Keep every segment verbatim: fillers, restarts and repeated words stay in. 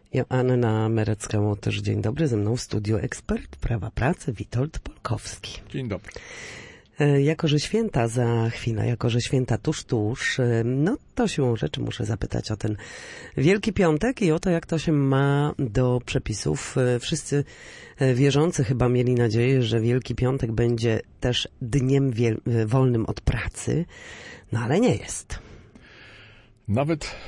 Joanna Merecka-Łotysz, dzień dobry. Ze mną w studiu ekspert prawa pracy Witold Polkowski. Dzień dobry. Jako że święta za chwilę, jako że święta tuż, tuż, no to siłą rzeczy muszę zapytać o ten Wielki Piątek i o to, jak to się ma do przepisów. Wszyscy wierzący chyba mieli nadzieję, że Wielki Piątek będzie też dniem wiel- wolnym od pracy, no ale nie jest. Nawet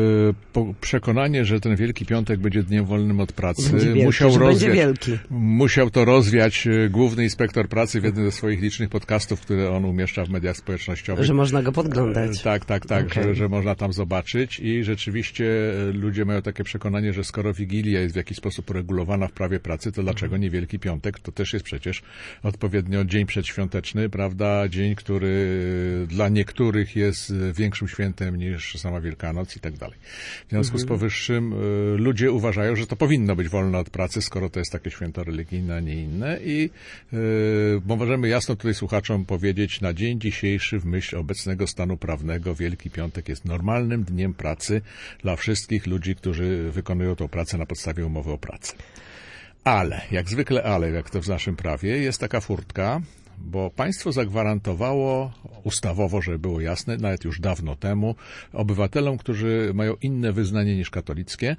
e, przekonanie, że ten Wielki Piątek będzie dniem wolnym od pracy, wielki, musiał, rozwiać, wielki. musiał to rozwiać główny inspektor pracy w jednym ze swoich licznych podcastów, które on umieszcza w mediach społecznościowych. Że można go podglądać. E, tak, tak, tak, okay. że, że można tam zobaczyć i rzeczywiście ludzie mają takie przekonanie, że skoro Wigilia jest w jakiś sposób uregulowana w prawie pracy, to dlaczego nie Wielki Piątek? To też jest przecież odpowiednio dzień przedświąteczny, prawda? Dzień, który dla niektórych jest większym świętem niż sama Wielkanoc i tak dalej. W związku z powyższym y, ludzie uważają, że to powinno być wolne od pracy, skoro to jest takie święto religijne, a nie inne i y, bo możemy jasno tutaj słuchaczom powiedzieć, na dzień dzisiejszy w myśl obecnego stanu prawnego Wielki Piątek jest normalnym dniem pracy dla wszystkich ludzi, którzy wykonują tą pracę na podstawie umowy o pracę. Ale, jak zwykle ale, jak to w naszym prawie, jest taka furtka, bo państwo zagwarantowało ustawowo, żeby było jasne, nawet już dawno temu, obywatelom, którzy mają inne wyznanie niż katolickie,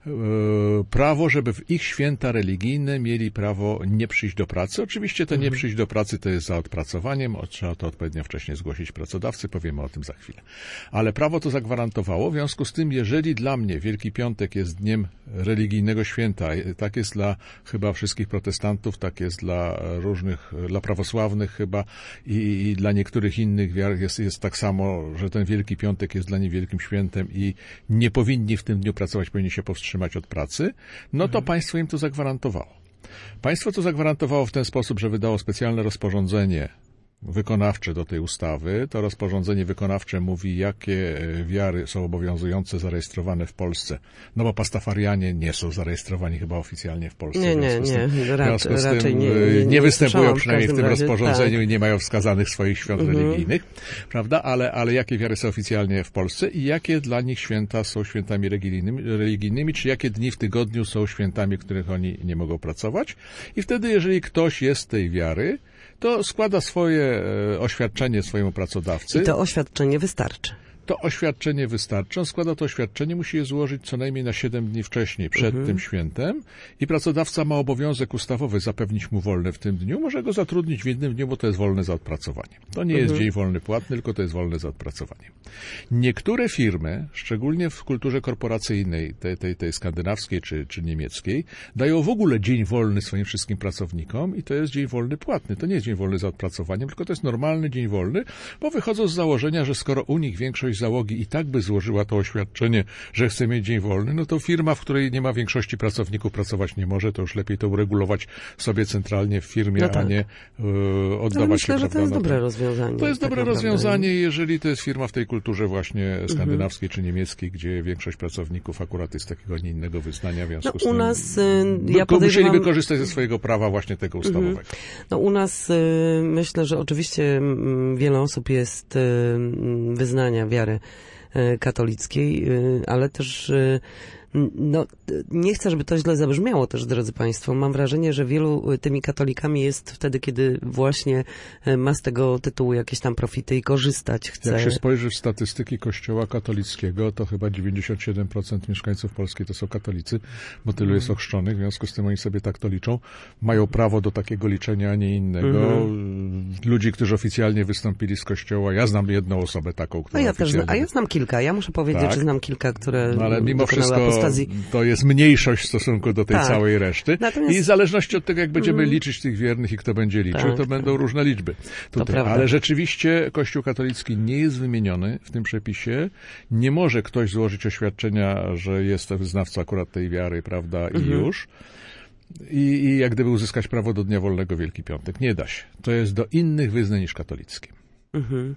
prawo, żeby w ich święta religijne mieli prawo nie przyjść do pracy. Oczywiście to nie przyjść do pracy to jest za odpracowaniem, trzeba to odpowiednio wcześniej zgłosić pracodawcy, powiemy o tym za chwilę. Ale prawo to zagwarantowało, w związku z tym, jeżeli dla mnie Wielki Piątek jest dniem religijnego święta, tak jest dla chyba wszystkich protestantów, tak jest dla różnych, dla prawosławnych, chyba i, i dla niektórych innych wiar jest, jest tak samo, że ten Wielki Piątek jest dla nich wielkim świętem i nie powinni w tym dniu pracować, powinni się powstrzymać od pracy, no to mhm. państwo im to zagwarantowało. Państwo to zagwarantowało w ten sposób, że wydało specjalne rozporządzenie wykonawcze do tej ustawy. To rozporządzenie wykonawcze mówi, jakie wiary są obowiązujące, zarejestrowane w Polsce. No bo pastafarianie nie są zarejestrowani chyba oficjalnie w Polsce. Nie, nie, nie. W związku z tym raczej nie, nie, nie, nie występują w przynajmniej w tym razie, rozporządzeniu tak. i nie mają wskazanych swoich świąt mhm. religijnych, prawda? Ale, ale jakie wiary są oficjalnie w Polsce i jakie dla nich święta są świętami religijnymi, religijnymi, czy jakie dni w tygodniu są świętami, w których oni nie mogą pracować. I wtedy, jeżeli ktoś jest tej wiary, to składa swoje oświadczenie swojemu pracodawcy. I to oświadczenie wystarczy. To oświadczenie wystarczy. On składa to oświadczenie, musi je złożyć co najmniej na siedem dni wcześniej, przed mhm. tym świętem i pracodawca ma obowiązek ustawowy zapewnić mu wolne w tym dniu. Może go zatrudnić w innym dniu, bo to jest wolne za odpracowanie. To nie mhm. jest dzień wolny płatny, tylko to jest wolne za odpracowanie. Niektóre firmy, szczególnie w kulturze korporacyjnej, tej, tej, tej skandynawskiej czy, czy niemieckiej, dają w ogóle dzień wolny swoim wszystkim pracownikom i to jest dzień wolny płatny. To nie jest dzień wolny za odpracowaniem, tylko to jest normalny dzień wolny, bo wychodzą z założenia, że skoro u nich większość załogi i tak by złożyła to oświadczenie, że chce mieć dzień wolny, no to firma, w której nie ma większości pracowników, pracować nie może, to już lepiej to uregulować sobie centralnie w firmie, no tak. a nie y, oddawać Ale myślę, się. że to jest dobre rozwiązanie. To jest tak dobre naprawdę. rozwiązanie, jeżeli to jest firma w tej kulturze właśnie skandynawskiej mhm. czy niemieckiej, gdzie większość pracowników akurat jest takiego, nie innego wyznania, w związku no, z tym u nas, y, ja podejrzewam... musieliby korzystać ze swojego prawa właśnie tego ustawowego. Mhm. No u nas y, myślę, że oczywiście m, wiele osób jest y, wyznania wiary katolickiej, ale też no, nie chcę, żeby to źle zabrzmiało też, drodzy Państwo. Mam wrażenie, że wielu tymi katolikami jest wtedy, kiedy właśnie ma z tego tytułu jakieś tam profity i korzystać chce. Jak się spojrzy w statystyki Kościoła katolickiego, to chyba dziewięćdziesiąt siedem procent mieszkańców Polski to są katolicy, bo tylu jest ochrzczonych, w związku z tym oni sobie tak to liczą. Mają prawo do takiego liczenia, a nie innego. Mhm. Ludzi, którzy oficjalnie wystąpili z Kościoła, ja znam jedną osobę taką, która a ja oficjalnie... też, A ja znam kilka. Ja muszę powiedzieć, tak. że znam kilka, które... No ale mimo wszystko to jest mniejszość w stosunku do tej tak. całej reszty. Natomiast... I w zależności od tego, jak będziemy mm. liczyć tych wiernych i kto będzie liczył, tak, to będą tak. różne liczby. Tutaj. Ale rzeczywiście Kościół katolicki nie jest wymieniony w tym przepisie. Nie może ktoś złożyć oświadczenia, że jest to wyznawca akurat tej wiary, prawda, i mm-hmm. już. I, I jak gdyby uzyskać prawo do Dnia Wolnego Wielki Piątek. Nie da się. To jest do innych wyznań niż katolickie. Mhm.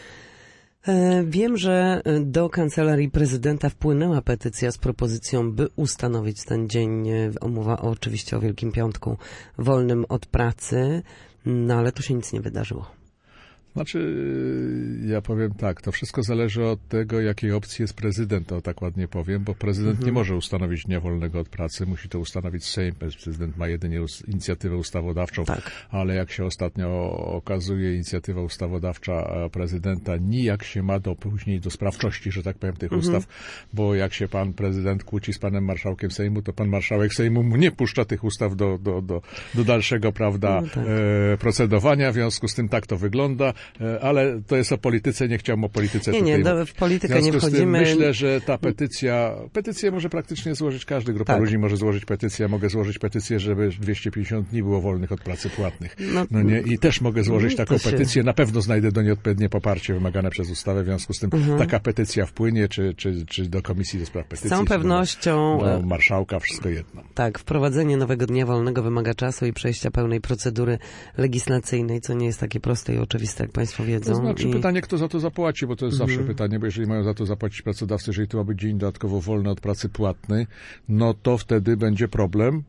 Wiem, że do Kancelarii Prezydenta wpłynęła petycja z propozycją, by ustanowić ten dzień, mowa oczywiście o Wielkim Piątku, wolnym od pracy, no ale tu się nic nie wydarzyło. Znaczy, ja powiem tak, to wszystko zależy od tego, jakiej opcji jest prezydent, to tak ładnie powiem, bo prezydent mhm. nie może ustanowić dnia wolnego od pracy, musi to ustanowić Sejm. Prezydent ma jedynie inicjatywę ustawodawczą, tak. ale jak się ostatnio okazuje, inicjatywa ustawodawcza prezydenta nijak się ma do później do sprawczości, że tak powiem, tych mhm. ustaw, bo jak się pan prezydent kłóci z panem marszałkiem Sejmu, to pan marszałek Sejmu mu nie puszcza tych ustaw do, do, do, do dalszego, prawda, no tak. e, procedowania, w związku z tym tak to wygląda. Ale to jest o polityce, nie chciałem o polityce nie, tutaj nie, do, w politykę nie wchodzimy. Tym myślę, że ta petycja, petycję może praktycznie złożyć każdy, grupa tak. ludzi może złożyć petycję, mogę złożyć petycję, żeby dwieście pięćdziesiąt dni było wolnych od pracy płatnych. No, no nie, i też mogę złożyć taką się... petycję, na pewno znajdę do niej odpowiednie poparcie wymagane przez ustawę, w związku z tym mhm. taka petycja wpłynie, czy, czy, czy do Komisji do Spraw Petycji. Z całą pewnością. Do marszałka, wszystko jedno. Tak, wprowadzenie nowego dnia wolnego wymaga czasu i przejścia pełnej procedury legislacyjnej, co nie jest takie proste i oczywiste, jak Państwo wiedzą. To znaczy i... pytanie, kto za to zapłaci, bo to jest mhm. zawsze pytanie, bo jeżeli mają za to zapłacić pracodawcy, jeżeli to ma być dzień dodatkowo wolny od pracy płatnej, no to wtedy będzie problem,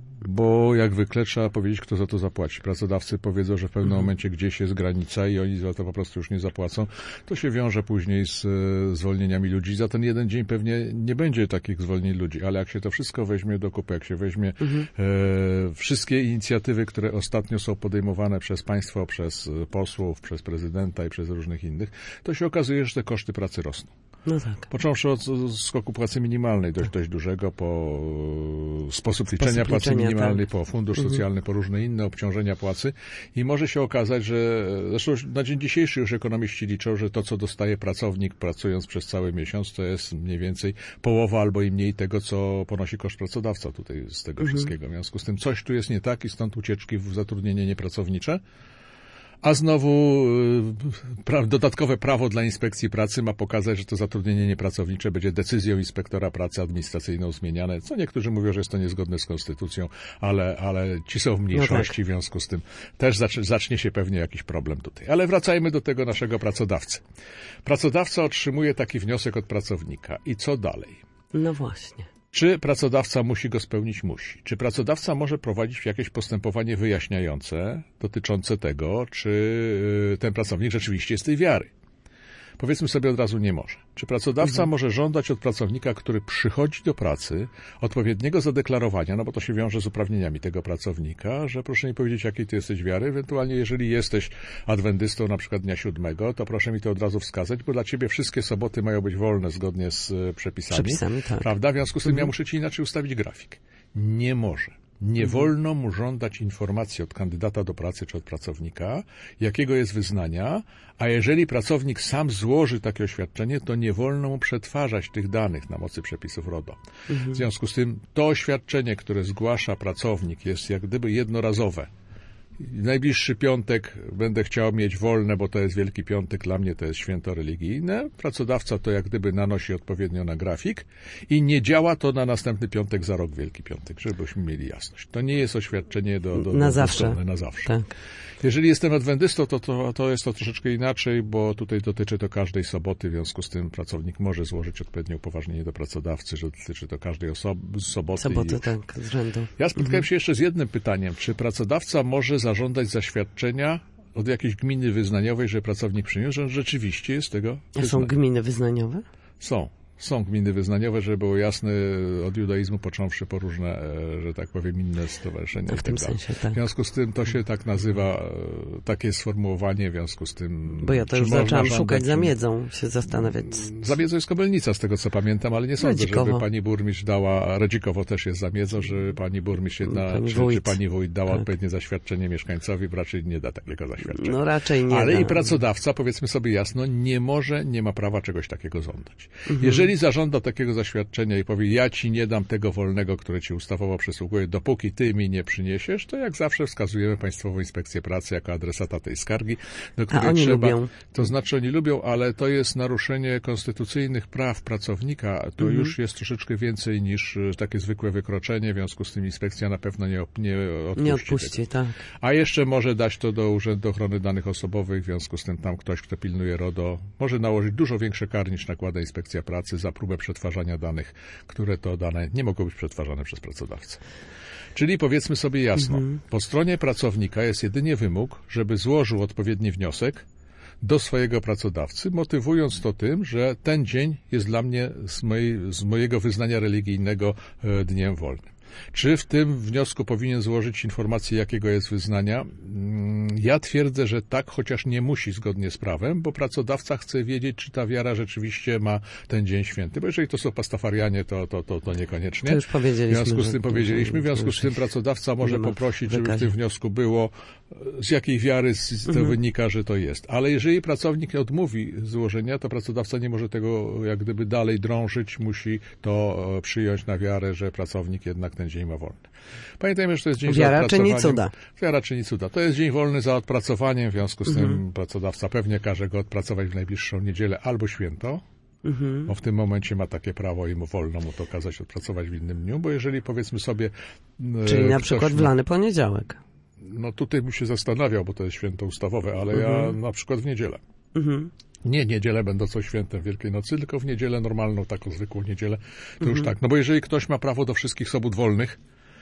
bo jak zwykle trzeba powiedzieć, kto za to zapłaci. Pracodawcy powiedzą, że w pewnym mhm. momencie gdzieś jest granica i oni za to po prostu już nie zapłacą. To się wiąże później z e, zwolnieniami ludzi. Za ten jeden dzień pewnie nie będzie takich zwolnień ludzi, ale jak się to wszystko weźmie do kupy, jak się weźmie mhm. e, wszystkie inicjatywy, które ostatnio są podejmowane przez państwo, przez posłów, przez prezydenta i przez różnych innych, to się okazuje, że te koszty pracy rosną. No tak. Począwszy od skoku płacy minimalnej, dość, dość dużego, po sposób liczenia Sposób płacy liczenia, minimalnej, tak. po fundusz mhm. socjalny, po różne inne obciążenia płacy i może się okazać, że zresztą na dzień dzisiejszy już ekonomiści liczą, że to, co dostaje pracownik pracując przez cały miesiąc, to jest mniej więcej połowa albo i mniej tego, co ponosi koszt pracodawca tutaj z tego mhm. wszystkiego. W związku z tym coś tu jest nie tak i stąd ucieczki w zatrudnienie niepracownicze. A znowu pra, dodatkowe prawo dla inspekcji pracy ma pokazać, że to zatrudnienie niepracownicze będzie decyzją inspektora pracy administracyjną zmieniane, co niektórzy mówią, że jest to niezgodne z konstytucją, ale, ale ci są w mniejszości, no tak. w związku z tym też zacznie, zacznie się pewnie jakiś problem tutaj. Ale wracajmy do tego naszego pracodawcy. Pracodawca otrzymuje taki wniosek od pracownika i co dalej? No właśnie. Czy pracodawca musi go spełnić? Musi. Czy pracodawca może prowadzić jakieś postępowanie wyjaśniające dotyczące tego, czy ten pracownik rzeczywiście jest tej wiary? Powiedzmy sobie od razu, nie może. Czy pracodawca mhm. może żądać od pracownika, który przychodzi do pracy, odpowiedniego zadeklarowania, no bo to się wiąże z uprawnieniami tego pracownika, że proszę mi powiedzieć, jakiej ty jesteś wiary, ewentualnie jeżeli jesteś adwentystą na przykład dnia siódmego, to proszę mi to od razu wskazać, bo dla ciebie wszystkie soboty mają być wolne zgodnie z przepisami, przepisami tak. prawda? W związku z tym mhm. ja muszę ci inaczej ustawić grafik. Nie może. Nie mhm. wolno mu żądać informacji od kandydata do pracy czy od pracownika, jakiego jest wyznania, a jeżeli pracownik sam złoży takie oświadczenie, to nie wolno mu przetwarzać tych danych na mocy przepisów RODO. Mhm. W związku z tym to oświadczenie, które zgłasza pracownik, jest jak gdyby jednorazowe. W najbliższy piątek będę chciał mieć wolne, bo to jest Wielki Piątek, dla mnie to jest święto religijne. Pracodawca to jak gdyby nanosi odpowiednio na grafik i nie działa to na następny piątek za rok Wielki Piątek, żebyśmy mieli jasność. To nie jest oświadczenie do, do, na do zawsze. na zawsze. Tak. Jeżeli jestem adwentystą, to, to, to jest to troszeczkę inaczej, bo tutaj dotyczy to każdej soboty, w związku z tym pracownik może złożyć odpowiednie upoważnienie do pracodawcy, że dotyczy to każdej osoby, soboty. Soboty, i... tak, z rzędu. Ja spotkałem mhm. się jeszcze z jednym pytaniem, czy pracodawca może zażądać zaświadczenia od jakiejś gminy wyznaniowej, że pracownik przyniósł, że on rzeczywiście jest tego A są gminy wyznaniowe? Są. Są gminy wyznaniowe, żeby było jasne, od judaizmu począwszy po różne, że tak powiem, inne stowarzyszenia. W tym sensie, tak. W związku z tym to się tak nazywa, takie sformułowanie, w związku z tym... Bo ja to już zaczęłam szukać za miedzą, się zastanawiać. Za miedzą jest Kobylnica, z tego co pamiętam, ale nie sądzę, Radzikowo. żeby pani burmistrz dała, Radzikowo też jest za miedzą, że pani burmistrz jedna, pani czy, wójt. czy pani wójt dała tak. odpowiednie zaświadczenie mieszkańcowi, bo raczej nie da takiego zaświadczenia. No raczej nie Ale da. i pracodawca, powiedzmy sobie jasno, nie może, nie ma prawa czegoś takiego żądać. Mhm. Jeżeli zażąda takiego zaświadczenia i powie, ja ci nie dam tego wolnego, które ci ustawowo przysługuje, dopóki ty mi nie przyniesiesz, to jak zawsze wskazujemy Państwową Inspekcję Pracy jako adresata tej skargi, do której A oni trzeba... lubią. To znaczy oni lubią, ale to jest naruszenie konstytucyjnych praw pracownika. To mhm. już jest troszeczkę więcej niż takie zwykłe wykroczenie, w związku z tym inspekcja na pewno nie, nie odpuści. Nie odpuści, tego. tak. A jeszcze może dać to do Urzędu Ochrony Danych Osobowych, w związku z tym tam ktoś, kto pilnuje RODO, może nałożyć dużo większe kary niż nakłada Inspekcja Pracy za próbę przetwarzania danych, które to dane nie mogą być przetwarzane przez pracodawcę. Czyli powiedzmy sobie jasno, mhm. po stronie pracownika jest jedynie wymóg, żeby złożył odpowiedni wniosek do swojego pracodawcy, motywując to tym, że ten dzień jest dla mnie z, mojej, z mojego wyznania religijnego dniem wolnym. Czy w tym wniosku powinien złożyć informację, jakiego jest wyznania? Ja twierdzę, że tak, chociaż nie musi zgodnie z prawem, bo pracodawca chce wiedzieć, czy ta wiara rzeczywiście ma ten dzień święty. Bo jeżeli to są pastafarianie, to, to, to, to niekoniecznie. To już powiedzieliśmy. W związku z tym powiedzieliśmy, w związku z tym pracodawca może poprosić, żeby w tym wniosku było, z jakiej wiary to mhm. wynika, że to jest. Ale jeżeli pracownik odmówi złożenia, to pracodawca nie może tego jak gdyby dalej drążyć, musi to przyjąć na wiarę, że pracownik jednak ten dzień ma wolny. Pamiętajmy, że to jest dzień Wiara za odpracowaniem. czyni cuda. Wiara czyni cuda. To jest dzień wolny za odpracowaniem, w związku z mhm. tym pracodawca pewnie każe go odpracować w najbliższą niedzielę albo święto, mhm. bo w tym momencie ma takie prawo i mu wolno mu to kazać odpracować w innym dniu, bo jeżeli powiedzmy sobie... Czyli na ktoś, przykład w lany poniedziałek. No tutaj bym się zastanawiał, bo to jest święto ustawowe, ale mhm. ja na przykład w niedzielę. Mhm. Nie niedzielę będącą świętem Wielkiej Nocy, tylko w niedzielę normalną, taką zwykłą niedzielę, to mhm. już tak. No bo jeżeli ktoś ma prawo do wszystkich sobót wolnych,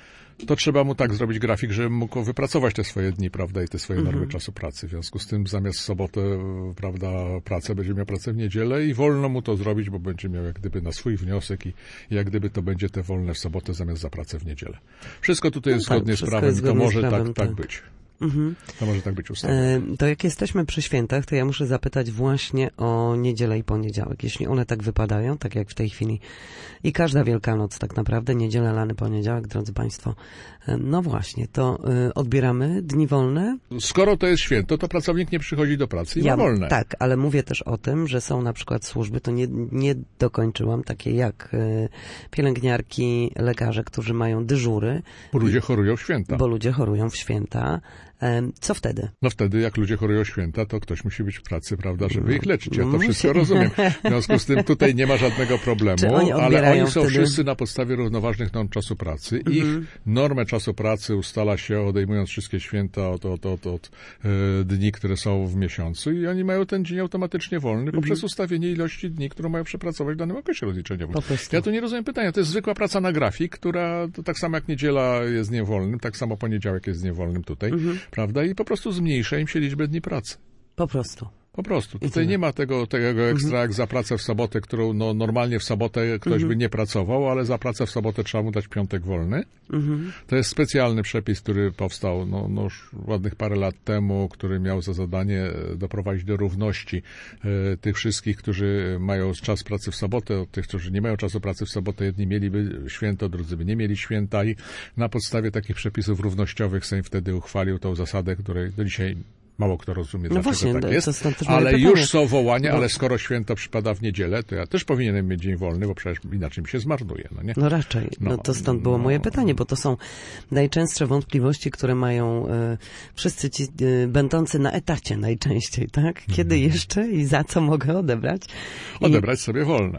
to trzeba mu tak zrobić grafik, żeby mógł wypracować te swoje dni, prawda, i te swoje normy mhm. czasu pracy. W związku z tym zamiast sobotę, prawda, pracę, będzie miał pracę w niedzielę i wolno mu to zrobić, bo będzie miał jak gdyby na swój wniosek i jak gdyby to będzie te wolne w sobotę zamiast za pracę w niedzielę. Wszystko tutaj jest no zgodnie tak, z prawem i to może prawem, tak, tak być. Mhm. To może tak być ustawione. To jak jesteśmy przy świętach, to ja muszę zapytać właśnie o niedzielę i poniedziałek. Jeśli one tak wypadają, tak jak w tej chwili i każda Wielkanoc tak naprawdę, niedziela, lany, poniedziałek, drodzy Państwo, no właśnie, to odbieramy dni wolne? Skoro to jest święto, to pracownik nie przychodzi do pracy i ja, ma wolne. Tak, ale mówię też o tym, że są na przykład służby, to nie, nie dokończyłam, takie jak pielęgniarki, lekarze, którzy mają dyżury. Bo ludzie chorują w święta. Bo ludzie chorują w święta. Co wtedy? No wtedy, jak ludzie chorują w święta, to ktoś musi być w pracy, prawda, żeby ich leczyć. Ja to wszystko rozumiem. W związku z tym tutaj nie ma żadnego problemu, oni ale oni są wtedy... wszyscy na podstawie równoważnych norm czasu pracy. Ich mhm. normę czasu pracy ustala się, odejmując wszystkie święta od, od, od, od e, dni, które są w miesiącu i oni mają ten dzień automatycznie wolny mhm. poprzez ustawienie ilości dni, którą mają przepracować w danym okresie rozliczeniowym. Ja tu nie rozumiem pytania. To jest zwykła praca na grafik, która to tak samo jak niedziela jest dniem wolnym, tak samo poniedziałek jest dniem wolnym tutaj. Mhm. Prawda? I po prostu zmniejsza im się liczbę dni pracy. Po prostu. Po prostu. Tutaj nie ma tego, tego ekstra mhm. jak za pracę w sobotę, którą no, normalnie w sobotę ktoś mhm. by nie pracował, ale za pracę w sobotę trzeba mu dać piątek wolny. Mhm. To jest specjalny przepis, który powstał no, no, już ładnych parę lat temu, który miał za zadanie doprowadzić do równości e, tych wszystkich, którzy mają czas pracy w sobotę, od tych, którzy nie mają czasu pracy w sobotę. Jedni mieliby święto, drudzy by nie mieli święta i na podstawie takich przepisów równościowych Sejm wtedy uchwalił tą zasadę, której do dzisiaj mało kto rozumie, no dlaczego właśnie, tak jest, ale pytanie. Już są wołania, no. ale skoro święto przypada w niedzielę, to ja też powinienem mieć dzień wolny, bo przecież inaczej mi się zmarnuje, no nie? No raczej, no, no to stąd było no. moje pytanie, bo to są najczęstsze wątpliwości, które mają e, wszyscy ci e, będący na etacie najczęściej, tak? Kiedy hmm. jeszcze i za co mogę odebrać? I... Odebrać sobie wolne.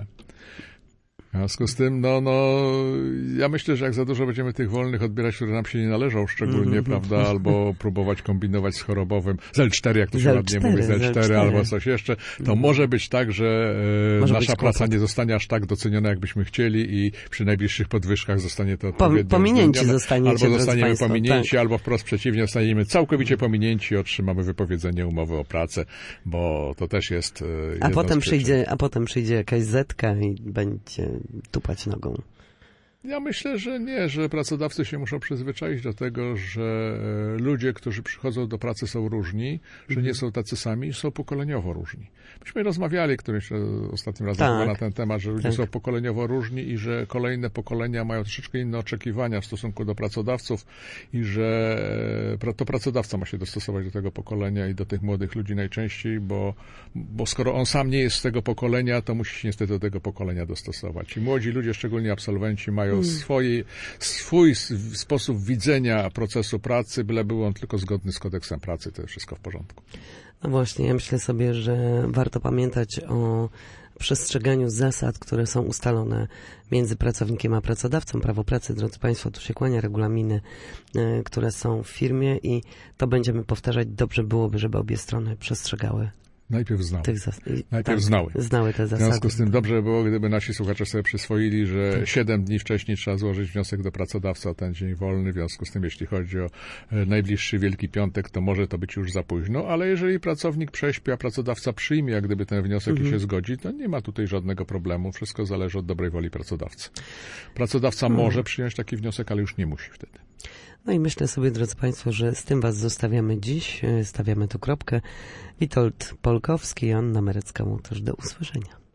W związku z tym, no, no, ja myślę, że jak za dużo będziemy tych wolnych odbierać, które nam się nie należą szczególnie, mm-hmm. prawda, albo próbować kombinować z chorobowym, z L cztery, jak to się ładnie mówi, z L cztery albo coś jeszcze, to mm-hmm. może być tak, że e, nasza praca nie zostanie aż tak doceniona, jak byśmy chcieli i przy najbliższych podwyżkach zostanie to odpowiednio pominięci zostaniecie, albo zostaniemy Państwo, pominięci, tak. albo wprost przeciwnie, zostaniemy całkowicie pominięci i otrzymamy wypowiedzenie umowy o pracę, bo to też jest e, a potem przyjdzie, a potem przyjdzie jakaś zetka i będzie tupać nogą. Ja myślę, że nie, że pracodawcy się muszą przyzwyczaić do tego, że ludzie, którzy przychodzą do pracy są różni, że nie są tacy sami, są pokoleniowo różni. Myśmy rozmawiali którymś ostatnim razem tak, na ten temat, że ludzie tak. są pokoleniowo różni i że kolejne pokolenia mają troszeczkę inne oczekiwania w stosunku do pracodawców i że to pracodawca ma się dostosować do tego pokolenia i do tych młodych ludzi najczęściej, bo, bo skoro on sam nie jest z tego pokolenia, to musi się niestety do tego pokolenia dostosować. I młodzi ludzie, szczególnie absolwenci, mają Swoje, swój sposób widzenia procesu pracy, byle był on tylko zgodny z kodeksem pracy, to jest wszystko w porządku. No właśnie, ja myślę sobie, że warto pamiętać o przestrzeganiu zasad, które są ustalone między pracownikiem a pracodawcą. Prawo pracy, drodzy Państwo, tu się kłania, regulaminy, y, które są w firmie i to będziemy powtarzać. Dobrze byłoby, żeby obie strony przestrzegały Najpierw znały. Tych zas- Najpierw tak, znały. Znały te zasady. W związku z tym dobrze by było, gdyby nasi słuchacze sobie przyswoili, że tak. siedem dni wcześniej trzeba złożyć wniosek do pracodawcy o ten dzień wolny. W związku z tym, jeśli chodzi o najbliższy Wielki Piątek, to może to być już za późno, ale jeżeli pracownik prześpi, a pracodawca przyjmie, jak gdyby ten wniosek mhm. i się zgodzi, to nie ma tutaj żadnego problemu. Wszystko zależy od dobrej woli pracodawcy. Pracodawca mhm. może przyjąć taki wniosek, ale już nie musi wtedy. No i myślę sobie, drodzy Państwo, że z tym Was zostawiamy dziś. Stawiamy tu kropkę. Witold Polkowski i Anna Merecka. Też do usłyszenia.